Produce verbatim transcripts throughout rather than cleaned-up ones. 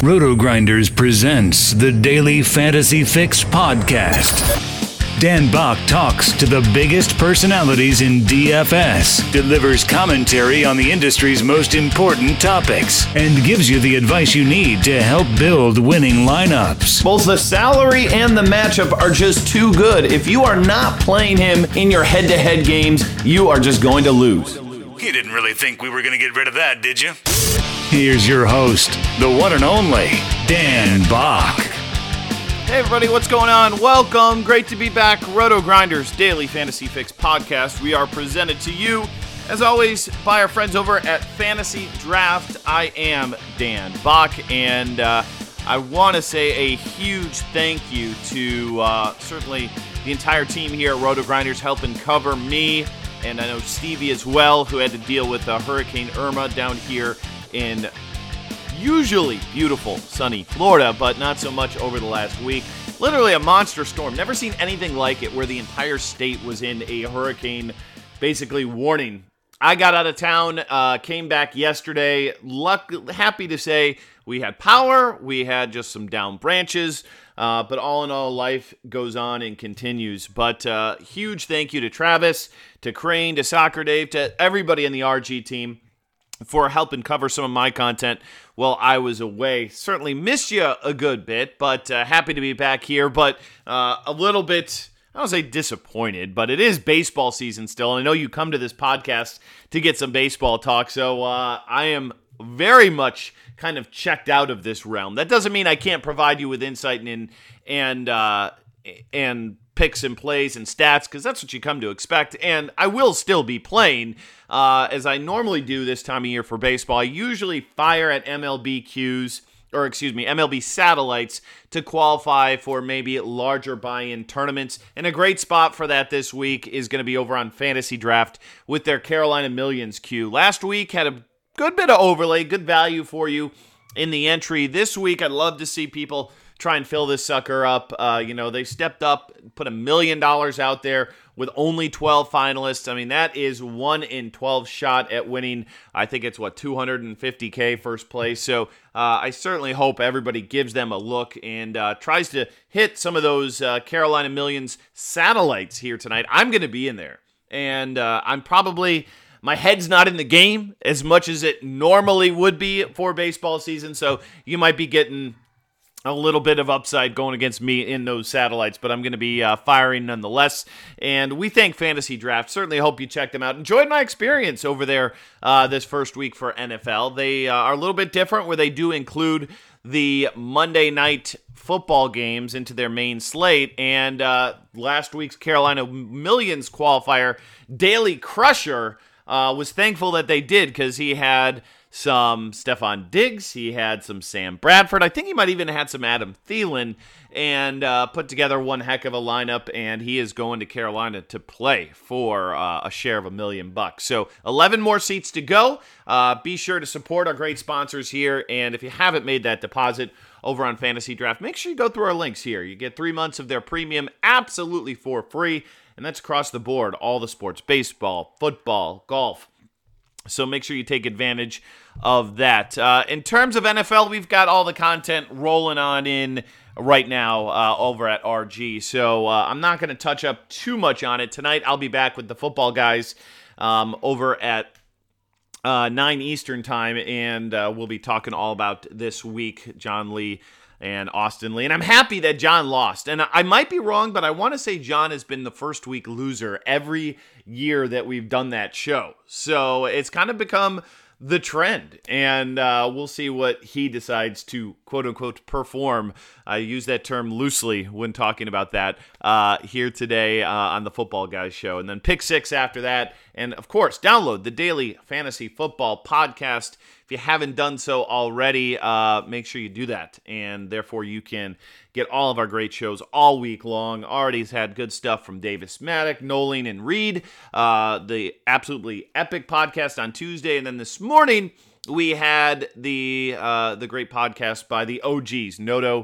Roto-Grinders presents the Daily Fantasy Fix podcast. Dan Bach talks to the biggest personalities in D F S, delivers commentary on the industry's most important topics, and gives you the advice you need to help build winning lineups. Both the salary and the matchup are just too good. If you are not playing him in your head-to-head games, you are just going to lose. You didn't really think we were going to get rid of that, did you? Here's your host, the one and only Dan Bach. Hey everybody, what's going on? Welcome. Great to be back. Roto-Grinders Daily Fantasy Fix podcast. We are presented to you, as always, by our friends over at Fantasy Draft. I am Dan Bach, and uh, I want to say a huge thank you to uh, certainly the entire team here at Roto-Grinders helping cover me, and I know Stevie as well, who had to deal with uh, Hurricane Irma down here in usually beautiful, sunny Florida, but not so much over the last week. Literally a monster storm. Never seen anything like it where the entire state was in a hurricane, basically warning. I got out of town, uh, came back yesterday. Luck, happy to say we had power. We had just some down branches. Uh, but all in all, life goes on and continues. But uh, huge thank you to Travis, to Crane, to Soccer Dave, to everybody in the R G team for helping cover some of my content while I was away. Certainly missed you a good bit, but uh, happy to be back here. But uh, a little bit, I don't say disappointed, but it is baseball season still. And I know you come to this podcast to get some baseball talk, so uh, I am very much kind of checked out of this realm. That doesn't mean I can't provide you with insight and and uh, and picks and plays and stats, because that's what you come to expect. And I will still be playing, uh, as I normally do this time of year for baseball. I usually fire at M L B Qs, or excuse me, M L B satellites to qualify for maybe larger buy-in tournaments. And a great spot for that this week is going to be over on Fantasy Draft with their Carolina Millions Q. Last week had a good bit of overlay, good value for you in the entry. This week, I'd love to see people try and fill this sucker up. Uh, you know, they stepped up, put a million dollars out there with only twelve finalists. I mean, that is one in twelve shot at winning. I think it's, what, two hundred fifty K first place. So uh, I certainly hope everybody gives them a look and uh, tries to hit some of those uh, Carolina Millions satellites here tonight. I'm going to be in there. And uh, I'm probably... My head's not in the game as much as it normally would be for baseball season, so you might be getting a little bit of upside going against me in those satellites, but I'm going to be uh, firing nonetheless. And we thank Fantasy Draft. Certainly hope you check them out. Enjoyed my experience over there uh, this first week for N F L. They uh, are a little bit different where they do include the Monday night football games into their main slate. And uh, last week's Carolina Millions qualifier, Daily Crusher, Uh, was thankful that they did, because he had some Stephon Diggs, he had some Sam Bradford, I think he might even have had some Adam Thielen, and uh, put together one heck of a lineup, and he is going to Carolina to play for uh, a share of a million bucks. So eleven more seats to go. Uh, be sure to support our great sponsors here, and if you haven't made that deposit over on Fantasy Draft, make sure you go through our links here. You get three months of their premium absolutely for free. And that's across the board, all the sports, baseball, football, golf. So make sure you take advantage of that. Uh, in terms of N F L, we've got all the content rolling on in right now uh, over at R G. So uh, I'm not going to touch up too much on it. Tonight, I'll be back with the football guys um, over at uh, nine Eastern time. And uh, we'll be talking all about this week, John Lee and Austin Lee. And I'm happy that John lost. And I might be wrong, but I want to say John has been the first week loser every year that we've done that show. So it's kind of become the trend. And uh, we'll see what he decides to, quote unquote, perform. I use that term loosely when talking about that uh, here today uh, on the Football Guys show. And then pick six after that. And of course, download the Daily Fantasy Football podcast. If you haven't done so already, uh, make sure you do that. And therefore, you can get all of our great shows all week long. Already had good stuff from Davis Maddock, Nolan, and Reed. Uh, the absolutely epic podcast on Tuesday. And then this morning, we had the uh, the great podcast by the O Gs, Noto,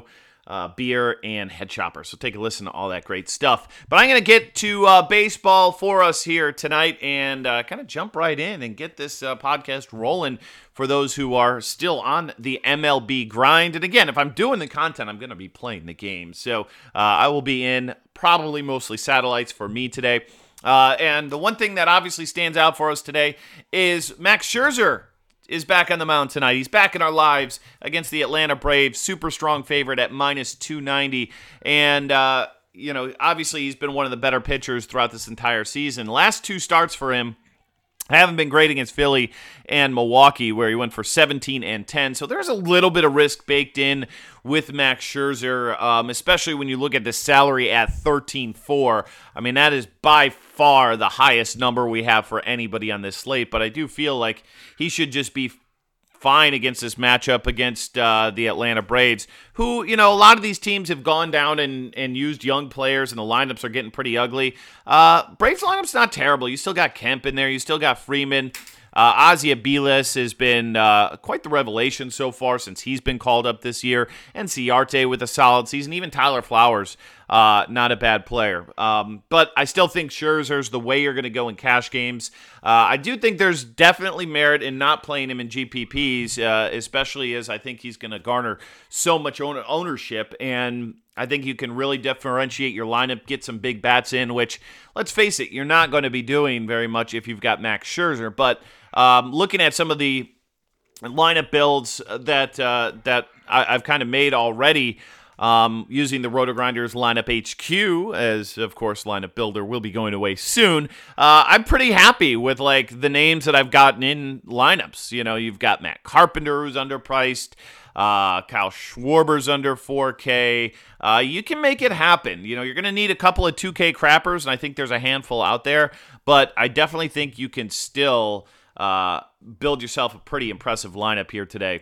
uh, beer, and head chopper. So take a listen to all that great stuff. But I'm going to get to uh, baseball for us here tonight and uh, kind of jump right in and get this uh, podcast rolling for those who are still on the M L B grind. And again, if I'm doing the content, I'm going to be playing the game. So uh, I will be in probably mostly satellites for me today. Uh, and the one thing that obviously stands out for us today is Max Scherzer is back on the mound tonight. He's back in our lives against the Atlanta Braves. Super strong favorite at minus two ninety. And, uh, you know, obviously he's been one of the better pitchers throughout this entire season. Last two starts for him haven't been great against Philly and Milwaukee, where he went for seventeen and ten. So there's a little bit of risk baked in with Max Scherzer, um, especially when you look at the salary at thirteen four. I mean, that is by far the highest number we have for anybody on this slate, but I do feel like he should just be fine against this matchup against uh, the Atlanta Braves, who, you know, a lot of these teams have gone down and, and used young players, and the lineups are getting pretty ugly. Uh, Braves lineup's not terrible. You still got Kemp in there. You still got Freeman. Uh, Ozzie Abiles has been uh, quite the revelation so far since he's been called up this year. And Ciarte with a solid season. Even Tyler Flowers, uh, not a bad player. Um, but I still think Scherzer's the way you're going to go in cash games. Uh, I do think there's definitely merit in not playing him in G P Ps, uh, especially as I think he's going to garner so much own- ownership. And I think you can really differentiate your lineup, get some big bats in, which, let's face it, you're not going to be doing very much if you've got Max Scherzer. But um, looking at some of the lineup builds that uh, that I, I've kind of made already, um, using the RotoGrinders Lineup H Q, as, of course, Lineup Builder will be going away soon, uh, I'm pretty happy with, like, the names that I've gotten in lineups. You know, you've got Matt Carpenter, who's underpriced. Uh, Kyle Schwarber's under four K. Uh, you can make it happen. You know, you're going to need a couple of two K crappers, and I think there's a handful out there, but I definitely think you can still uh, build yourself a pretty impressive lineup here today.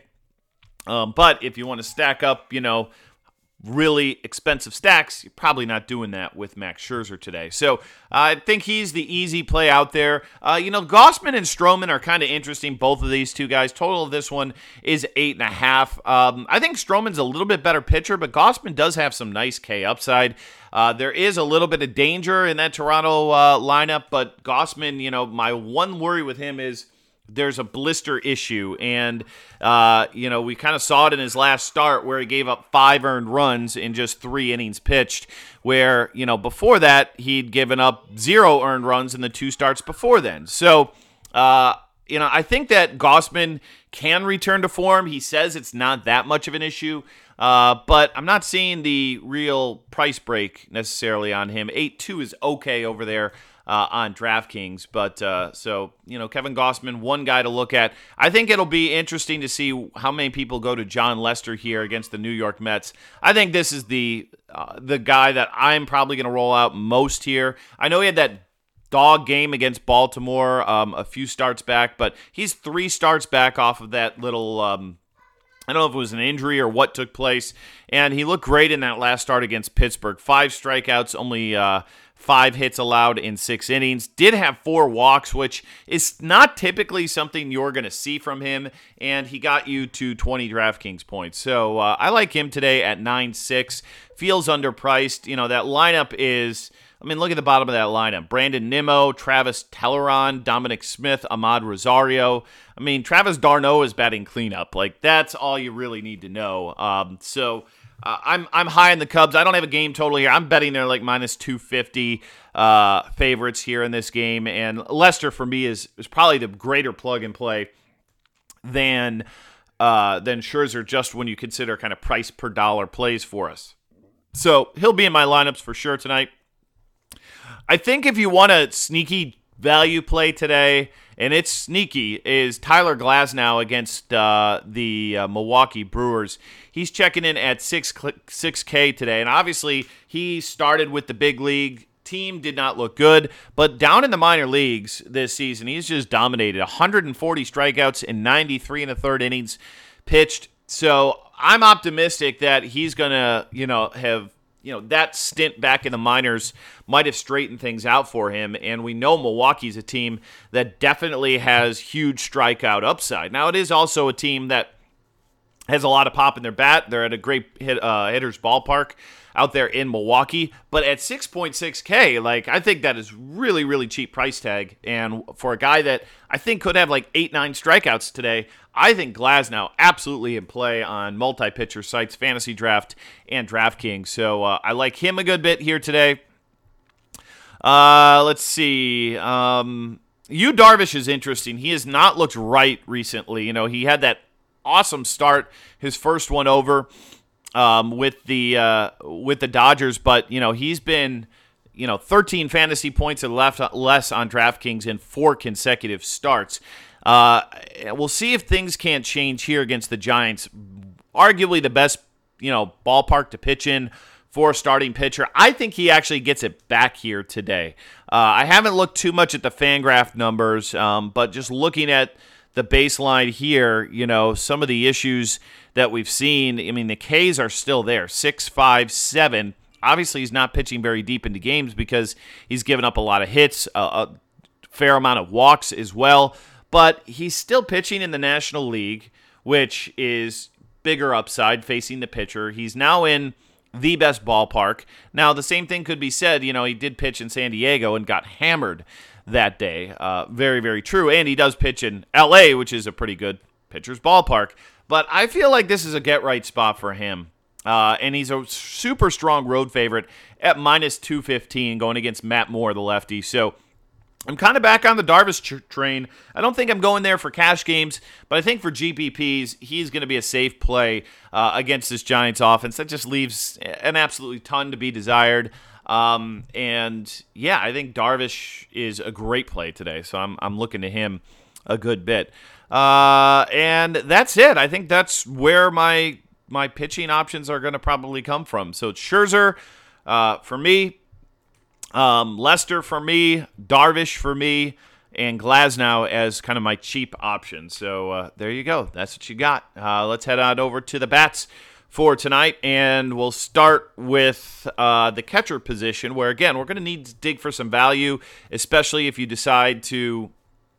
Um, but if you want to stack up, you know, really expensive stacks, you're probably not doing that with Max Scherzer today. So uh, I think he's the easy play out there. Uh, you know, Gausman and Stroman are kind of interesting, both of these two guys. Total of this one is eight and a half. Um, I think Stroman's a little bit better pitcher, but Gausman does have some nice K upside. Uh, there is a little bit of danger in that Toronto uh, lineup, but Gausman, you know, my one worry with him is there's a blister issue, and, uh, you know, we kind of saw it in his last start where he gave up five earned runs in just three innings pitched, where, you know, before that, he'd given up zero earned runs in the two starts before then. So, uh, you know, I think that Gausman can return to form. He says it's not that much of an issue, uh, but I'm not seeing the real price break necessarily on him. eight two is okay over there Uh, on DraftKings, but uh, so, you know, Kevin Gausman, one guy to look at. I think it'll be interesting to see how many people go to John Lester here against the New York Mets. I think this is the uh, the guy that I'm probably going to roll out most here. I know he had that dog game against Baltimore um, a few starts back, but he's three starts back off of that little um, I don't know if it was an injury or what took place, and he looked great in that last start against Pittsburgh. Five strikeouts, only uh, five hits allowed in six innings. Did have four walks, which is not typically something you're going to see from him, and he got you to twenty DraftKings points. So uh, I like him today at nine six. Feels underpriced. You know, that lineup is... I mean, look at the bottom of that lineup. Brandon Nimmo, Travis Telleron, Dominic Smith, Ahmad Rosario. I mean, Travis d'Arnaud is batting cleanup. Like, that's all you really need to know. Um, so uh, I'm I'm high in the Cubs. I don't have a game total here. I'm betting they're like minus two fifty uh, favorites here in this game. And Lester, for me, is, is probably the greater plug and play than, uh, than Scherzer, just when you consider kind of price per dollar plays for us. So he'll be in my lineups for sure tonight. I think if you want a sneaky value play today, and it's sneaky, is Tyler Glasnow against uh, the uh, Milwaukee Brewers. He's checking in at six K today, and obviously he started with the big league team, did not look good, but down in the minor leagues this season, he's just dominated. one hundred forty strikeouts in ninety-three and a third innings pitched. So I'm optimistic that he's going to, you know, have You know, that stint back in the minors might have straightened things out for him, and we know Milwaukee's a team that definitely has huge strikeout upside. Now, it is also a team that has a lot of pop in their bat. They're at a great hit, uh, hitter's ballpark out there in Milwaukee. But at six point six K, like, I think that is really, really cheap price tag. And for a guy that I think could have like eight, nine strikeouts today, I think Glasnow absolutely in play on multi-pitcher sites, Fantasy Draft, and DraftKings. So uh, I like him a good bit here today. Uh, let's see. Um, Yu Darvish is interesting. He has not looked right recently. You know, he had that awesome start, his first one over um, with the uh, with the Dodgers, but you know he's been you know thirteen fantasy points and left less on DraftKings in four consecutive starts. Uh, we'll see if things can't change here against the Giants. Arguably the best you know ballpark to pitch in for a starting pitcher. I think he actually gets it back here today. Uh, I haven't looked too much at the FanGraph numbers, um, but just looking at the baseline here, you know, some of the issues that we've seen, I mean, the Ks are still there, six, five, seven. Obviously, he's not pitching very deep into games because he's given up a lot of hits, a, a fair amount of walks as well, but he's still pitching in the National League, which is bigger upside facing the pitcher. He's now in the best ballpark. Now, the same thing could be said, you know, he did pitch in San Diego and got hammered that day. Uh, very, very true. And he does pitch in L A, which is a pretty good pitcher's ballpark. But I feel like this is a get-right spot for him. Uh, and he's a super strong road favorite at minus two fifteen going against Matt Moore, the lefty. So I'm kind of back on the Darvish tr- train. I don't think I'm going there for cash games, but I think for G P Ps, he's going to be a safe play uh, against this Giants offense. That just leaves an absolutely ton to be desired. Um, and yeah, I think Darvish is a great play today. So I'm, I'm looking to him a good bit. Uh, and that's it. I think that's where my, my pitching options are going to probably come from. So it's Scherzer, uh, for me, um, Lester for me, Darvish for me, and Glasnow as kind of my cheap option. So, uh, there you go. That's what you got. Uh, let's head on over to the bats for tonight, and we'll start with uh, the catcher position, where, again, we're going to need to dig for some value, especially if you decide to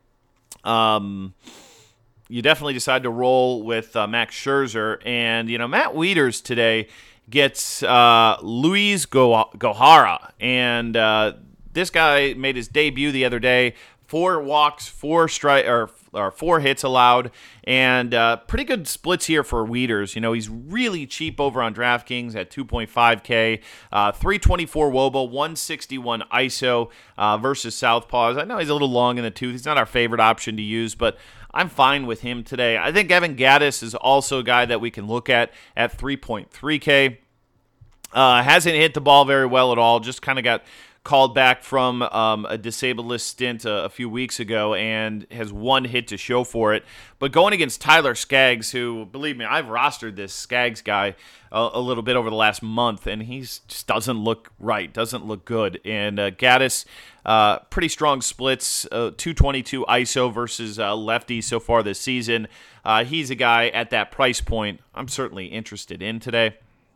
um, you definitely decide to roll with uh, Max Scherzer. And, you know, Matt Wieters today gets uh, Luis Go- Gohara, and uh, this guy made his debut the other day. Four walks, four strike, or, or four hits allowed, and uh, pretty good splits here for Wieters. You know, he's really cheap over on DraftKings at two point five K, uh, three twenty-four W O B A, one sixty-one I S O uh, versus Southpaws. I know he's a little long in the tooth. He's not our favorite option to use, but I'm fine with him today. I think Evan Gattis is also a guy that we can look at at three point three K. Uh, hasn't hit the ball very well at all. Just kind of got called back from um, a disabled list stint a, a few weeks ago and has one hit to show for it. But going against Tyler Skaggs, who, believe me, I've rostered this Skaggs guy a, a little bit over the last month, and he just doesn't look right, doesn't look good. And uh, Gattis, uh, pretty strong splits, uh, two twenty-two I S O versus uh, lefty so far this season. Uh, he's a guy at that price point I'm certainly interested in today.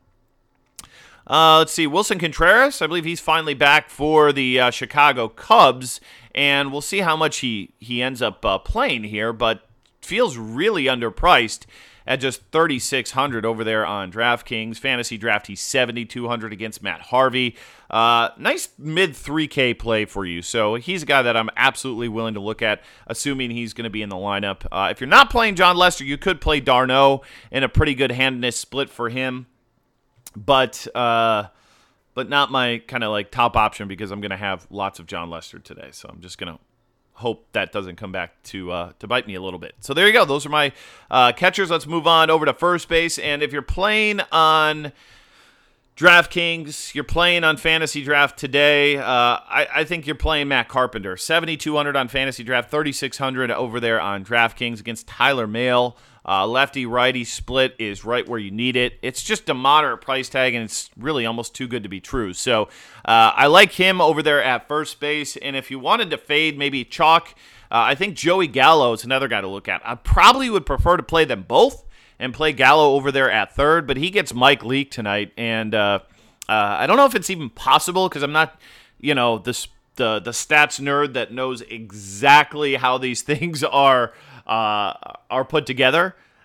Uh, let's see, Wilson Contreras, I believe he's finally back for the uh, Chicago Cubs, and we'll see how much he, he ends up uh, playing here, but feels really underpriced at just thirty-six hundred over there on DraftKings. Fantasy Draft, he's seventy-two hundred against Matt Harvey. Uh, nice mid three K play for you, so he's a guy that I'm absolutely willing to look at, assuming he's going to be in the lineup. Uh, if you're not playing John Lester, you could play d'Arnaud in a pretty good hand-miss split for him. But uh, but not my kind of like top option because I'm going to have lots of John Lester today. So I'm just going to hope that doesn't come back to uh, to bite me a little bit. So there you go. Those are my uh, catchers. Let's move on over to first base. And if you're playing on DraftKings, you're playing on Fantasy Draft today, uh, I, I think you're playing Matt Carpenter. seventy-two hundred on Fantasy Draft, thirty-six hundred over there on DraftKings against Tyler Mahle. Uh, lefty-righty split is right where you need it. It's just a moderate price tag, and it's really almost too good to be true. So uh, I like him over there at first base. And if you wanted to fade maybe chalk, uh, I think Joey Gallo is another guy to look at. I probably would prefer to play them both and play Gallo over there at third, but he gets Mike Leake tonight. And uh, uh, I don't know if it's even possible because I'm not, you know, the, the, the stats nerd that knows exactly how these things are Uh, are put together.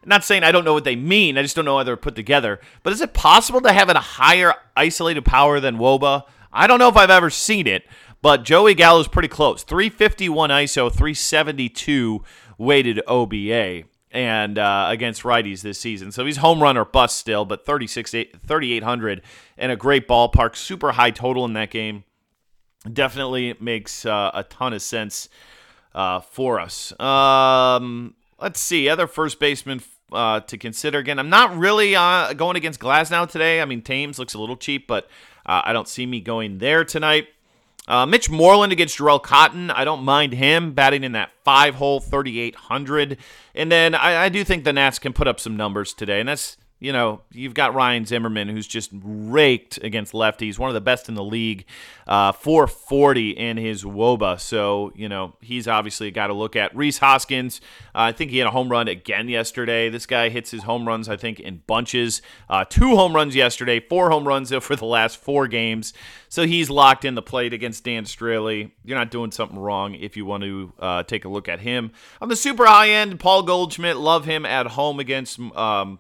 not saying I don't know what they mean. I just don't know how they're put together. But is it possible to have a higher isolated power than W O B A? I don't know if I've ever seen it, but Joey Gallo's pretty close. three fifty-one I S O, three seventy-two weighted O B A. And uh, against righties this season. So he's home run or bust still, but thirty-six, thirty-eight hundred and a great ballpark. Super high total in that game. Definitely makes uh, a ton of sense uh, for us. Um, let's see. Other first baseman uh, to consider. Again, I'm not really uh, going against Glasnow today. I mean, Thames looks a little cheap, but uh, I don't see me going there tonight. Uh, Mitch Moreland against Jarrell Cotton. I don't mind him batting in that five-hole, thirty-eight hundred. And then I, I do think the Nats can put up some numbers today. And that's, you know, you've got Ryan Zimmerman, who's just raked against lefties, one of the best in the league, uh, four forty in his W O B A. So, you know, he's obviously a guy to look at. Rhys Hoskins, uh, I think he had a home run again yesterday. This guy hits his home runs, I think, in bunches. Uh, two home runs yesterday, four home runs for the last four games. So he's locked in the plate against Dan Straley. You're not doing something wrong if you want to uh, take a look at him. On the super high end, Paul Goldschmidt, love him at home against um,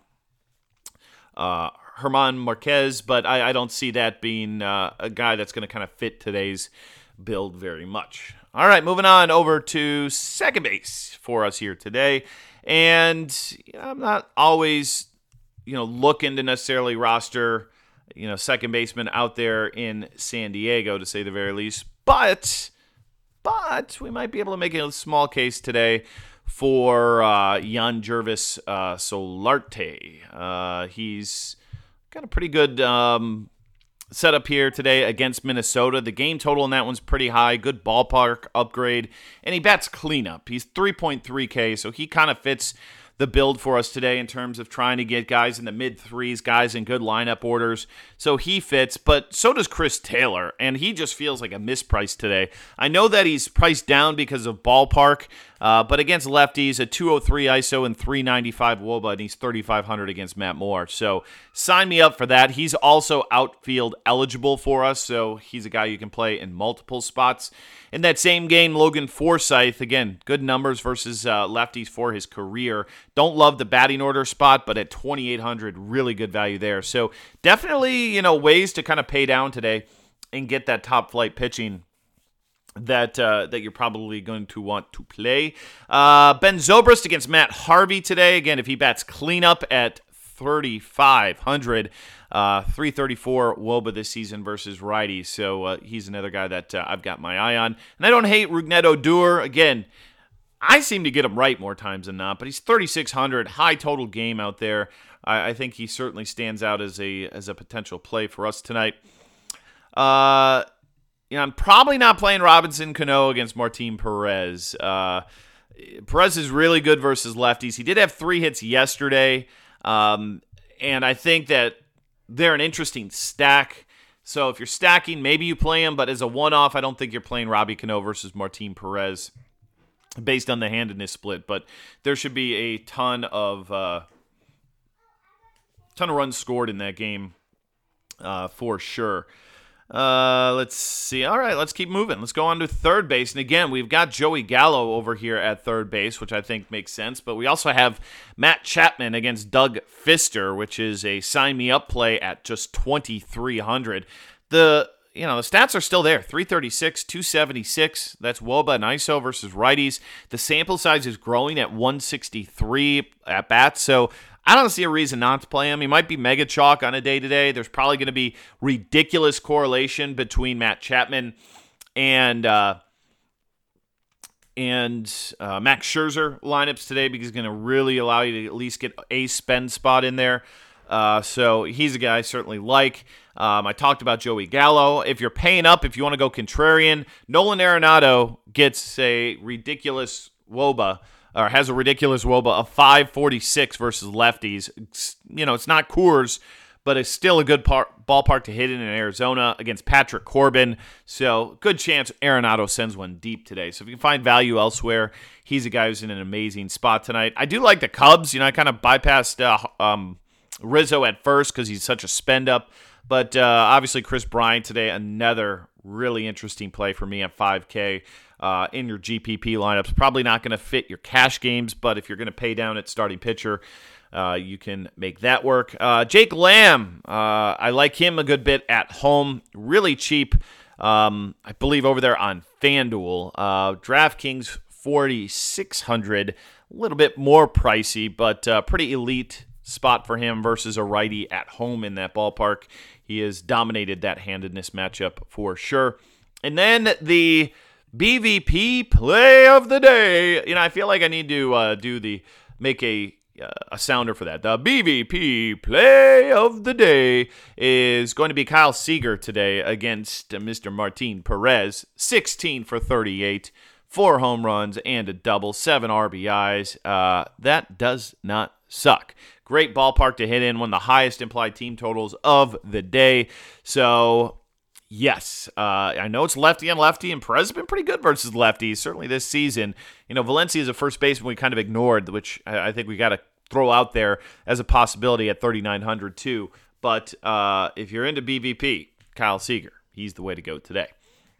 uh, Herman Marquez, but I, I don't see that being uh, a guy that's going to kind of fit today's build very much. All right, moving on over to second base for us here today. And you know, I'm not always, you know, looking to necessarily roster, you know, second baseman out there in San Diego, to say the very least. But, but we might be able to make a small case today for uh, Yangervis uh, Solarte. Uh, he's got a pretty good um, setup here today against Minnesota. The game total in that one's pretty high. Good ballpark upgrade. And he bats cleanup. He's three point three K, so he kind of fits the build for us today in terms of trying to get guys in the mid-threes, guys in good lineup orders. So he fits, but so does Chris Taylor, and he just feels like a mispriced today. I know that he's priced down because of ballpark, uh, but against lefties, a two oh three I S O and three ninety-five W O B A, and he's thirty-five hundred against Matt Moore. So sign me up for that. He's also outfield eligible for us, so he's a guy you can play in multiple spots. In that same game, Logan Forsythe, again, good numbers versus uh, lefties for his career. Don't love the batting order spot, but at twenty-eight hundred, really good value there. So definitely, you know, ways to kind of pay down today and get that top flight pitching that uh, that you're probably going to want to play. Uh, Ben Zobrist against Matt Harvey today. Again, if he bats cleanup at thirty-five hundred, uh, three thirty-four W O B A this season versus righties. So uh, he's another guy that uh, I've got my eye on. And I don't hate Rougned Odor. Again, I seem to get him right more times than not, but he's thirty-six hundred, high total game out there. I, I think he certainly stands out as a as a potential play for us tonight. Uh, you know, I'm probably not playing Robinson Cano against Martin Perez. Uh, Perez is really good versus lefties. He did have three hits yesterday, um, and I think that they're an interesting stack. So if you're stacking, maybe you play him, but as a one-off, I don't think you're playing Robbie Cano versus Martin Perez based on the handedness split. But there should be a ton of uh, ton of runs scored in that game uh, for sure. Uh, let's see. All right, let's keep moving. Let's go on to third base. And again, we've got Joey Gallo over here at third base, which I think makes sense. But we also have Matt Chapman against Doug Fister, which is a sign me up play at just twenty-three hundred. The you know the stats are still there: three thirty-six, two seventy-six. That's W O B A and I S O versus righties. The sample size is growing at one sixty-three at bats. So I don't see a reason not to play him. He might be mega chalk on a day-to-day. There's probably going to be ridiculous correlation between Matt Chapman and uh, and uh, Max Scherzer lineups today because he's going to really allow you to at least get a spend spot in there. Uh, so he's a guy I certainly like. Um, I talked about Joey Gallo. If you're paying up, if you want to go contrarian, Nolan Arenado gets a ridiculous W O B A, or has a ridiculous W O B A of five forty-six versus lefties. It's, you know, it's not Coors, but it's still a good par- ballpark to hit in in Arizona against Patrick Corbin. So good chance Arenado sends one deep today. So if you can find value elsewhere, he's a guy who's in an amazing spot tonight. I do like the Cubs. You know, I kind of bypassed uh, um, Rizzo at first because he's such a spend up. But uh, obviously Chris Bryant today, another really interesting play for me at five K. Uh, in your G P P lineups. Probably not going to fit your cash games, but if you're going to pay down at starting pitcher, uh, you can make that work. Uh, Jake Lamb, uh, I like him a good bit at home. Really cheap, um, I believe, over there on FanDuel. Uh, DraftKings, forty-six hundred, a little bit more pricey, but uh, pretty elite spot for him versus a righty at home in that ballpark. He has dominated that handedness matchup for sure. And then the B V P play of the day. You know, I feel like I need to uh, do the make a uh, a sounder for that. The B V P play of the day is going to be Kyle Seager today against uh, Mister Martin Perez. sixteen for thirty-eight, four home runs and a double, seven R B Is. Uh, that does not suck. Great ballpark to hit in, one of the highest implied team totals of the day. So, yes, uh, I know it's lefty and lefty, and Perez has been pretty good versus lefties, certainly this season. You know, Valencia is a first baseman we kind of ignored, which I think we got to throw out there as a possibility at thirty-nine hundred too. But uh, if you're into B V P, Kyle Seager, he's the way to go today.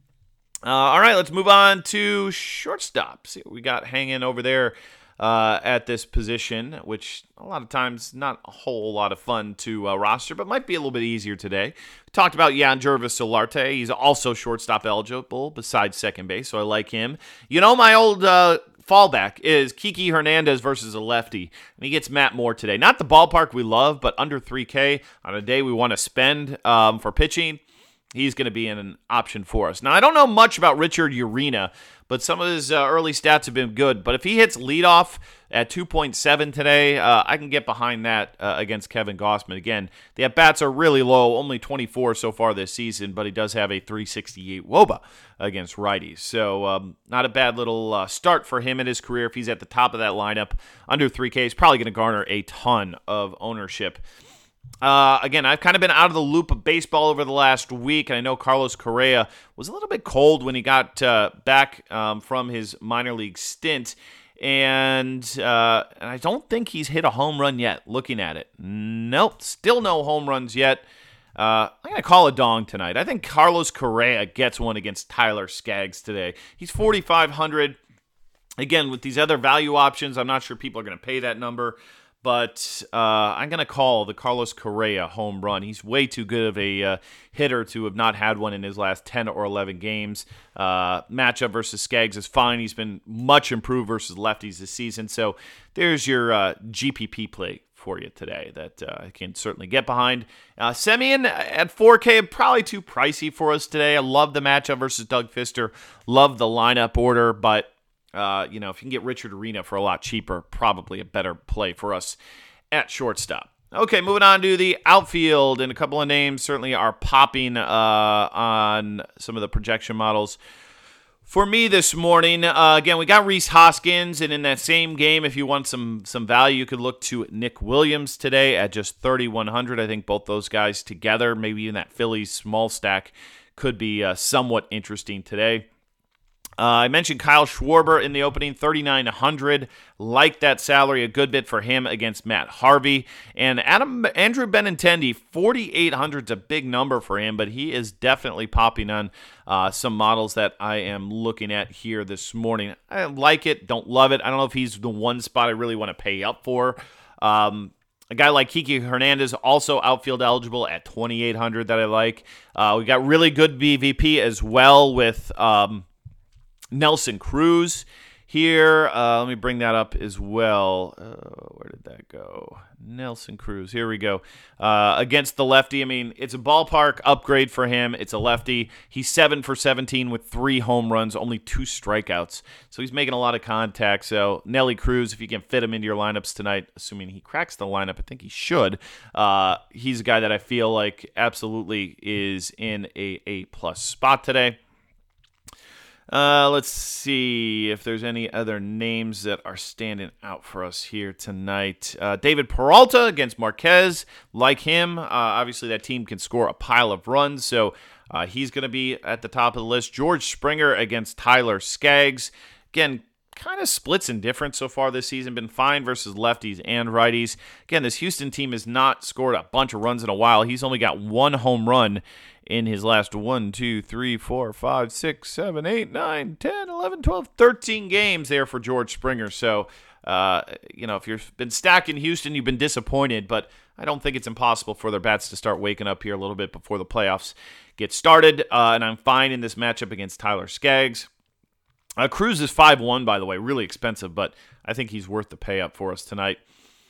Uh, all right, let's move on to shortstop. See what we got hanging over there uh, at this position, which a lot of times not a whole lot of fun to uh, roster, but might be a little bit easier today. We talked about Yangervis Solarte. He's also shortstop eligible besides second base, so I like him. You know, my old uh, fallback is Kiki Hernandez versus a lefty, and he gets Matt Moore today. Not the ballpark we love, but under three K on a day we want to spend um, for pitching. He's going to be an option for us. Now, I don't know much about Richard Urena, but some of his uh, early stats have been good. But if he hits leadoff at two point seven today, uh, I can get behind that uh, against Kevin Gausman. Again, the at-bats are really low, only twenty-four so far this season, but he does have a three sixty-eight W O B A against righties. So um, not a bad little uh, start for him in his career. If he's at the top of that lineup, under three K, he's probably going to garner a ton of ownership. Uh, again, I've kind of been out of the loop of baseball over the last week, and I know Carlos Correa was a little bit cold when he got uh, back um, from his minor league stint, and, uh, and I don't think he's hit a home run yet, looking at it. Nope, still no home runs yet. Uh, I'm going to call a dong tonight. I think Carlos Correa gets one against Tyler Skaggs today. He's forty-five hundred. Again, with these other value options, I'm not sure people are going to pay that number. But uh, I'm going to call the Carlos Correa home run. He's way too good of a uh, hitter to have not had one in his last ten or eleven games. Uh, matchup versus Skaggs is fine. He's been much improved versus lefties this season. So there's your uh, G P P play for you today that uh, I can certainly get behind. Uh, Semien at four K, probably too pricey for us today. I love the matchup versus Doug Fister. Love the lineup order, but Uh, you know, if you can get Richard Urena for a lot cheaper, probably a better play for us at shortstop. Okay, moving on to the outfield, and a couple of names certainly are popping uh, on some of the projection models. For me this morning, uh, again, we got Rhys Hoskins, and in that same game, if you want some some value, you could look to Nick Williams today at just thirty-one hundred. I think both those guys together, maybe even that Phillies small stack, could be uh, somewhat interesting today. Uh, I mentioned Kyle Schwarber in the opening, thirty-nine hundred. Like that salary, a good bit for him against Matt Harvey. And Adam Andrew Benintendi, forty-eight hundred is a big number for him, but he is definitely popping on uh, some models that I am looking at here this morning. I like it, don't love it. I don't know if he's the one spot I really want to pay up for. Um, A guy like Kiki Hernandez, also outfield eligible at twenty-eight hundred that I like. Uh, we got really good B V P as well with Um, Nelson Cruz here. Uh, let me bring that up as well. Uh, where did that go? Nelson Cruz. Here we go. Uh, against the lefty. I mean, it's a ballpark upgrade for him. It's a lefty. He's seven for seventeen with three home runs, only two strikeouts. So he's making a lot of contact. So Nelly Cruz, if you can fit him into your lineups tonight, assuming he cracks the lineup, I think he should. Uh, he's a guy that I feel like absolutely is in a A-plus spot today. Uh, let's see if there's any other names that are standing out for us here tonight. Uh, David Peralta against Marquez. Like him, uh, obviously that team can score a pile of runs, so uh, he's going to be at the top of the list. George Springer against Tyler Skaggs. Again, kind of splits in difference so far this season. Been fine versus lefties and righties. Again, this Houston team has not scored a bunch of runs in a while. He's only got one home run in his last one, two, three, four, five, six, seven, eight, nine, ten, eleven, twelve, thirteen games there for George Springer. So uh, you know, if you've been stacking Houston, you've been disappointed, but I don't think it's impossible for their bats to start waking up here a little bit before the playoffs get started, uh, and I'm fine in this matchup against Tyler Skaggs. Uh, Cruz is five one, by the way, really expensive, but I think he's worth the pay up for us tonight.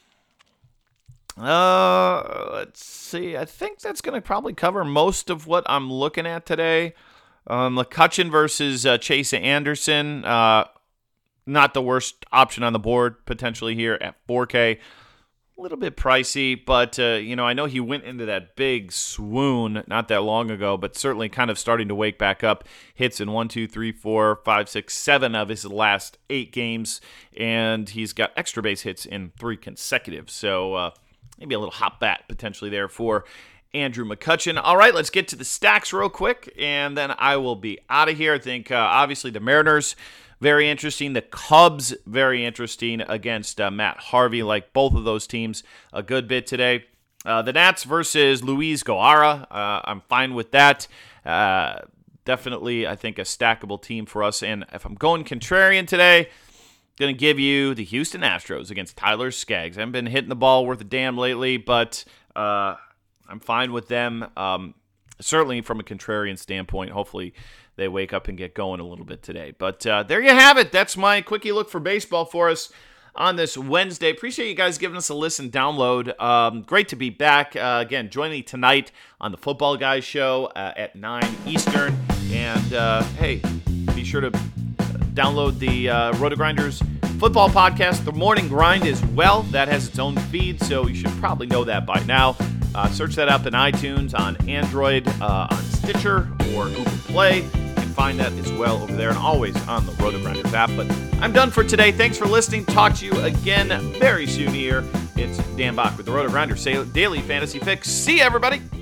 Uh, let's see. I think that's going to probably cover most of what I'm looking at today. Um, McCutchen versus uh, Chase Anderson. Uh, not the worst option on the board potentially here at four K. A little bit pricey, but, uh, you know, I know he went into that big swoon not that long ago, but certainly kind of starting to wake back up. Hits in one, two, three, four, five, six, seven of his last eight games, and he's got extra base hits in three consecutive. So uh, maybe a little hot bat potentially there for Andrew McCutchen. All right, let's get to the stacks real quick, and then I will be out of here. I think, uh, obviously, the Mariners, very interesting. The Cubs, very interesting against uh, Matt Harvey. Like both of those teams a good bit today. Uh, the Nats versus Luis Gohara. Uh, I'm fine with that. Uh, definitely, I think, a stackable team for us. And if I'm going contrarian today, going to give you the Houston Astros against Tyler Skaggs. I haven't been hitting the ball worth a damn lately, but uh, I'm fine with them. Um, certainly from a contrarian standpoint, hopefully they wake up and get going a little bit today. But uh, there you have it. That's my quickie look for baseball for us on this Wednesday. Appreciate you guys giving us a listen, download. Um, great to be back. Uh, again, join me tonight on the Football Guys show uh, at nine Eastern. And, uh, hey, be sure to download the uh, RotoGrinders football podcast, The Morning Grind, as well. That has its own feed, so you should probably know that by now. Uh, search that up in iTunes, on Android, uh, on Stitcher, or Google Play. Find that as well over there, and always on the RotoGrinders app. But I'm done for today. Thanks for listening. Talk to you again very soon here. It's Dan Bach with the RotoGrinders Daily Fantasy Fix. See you, everybody.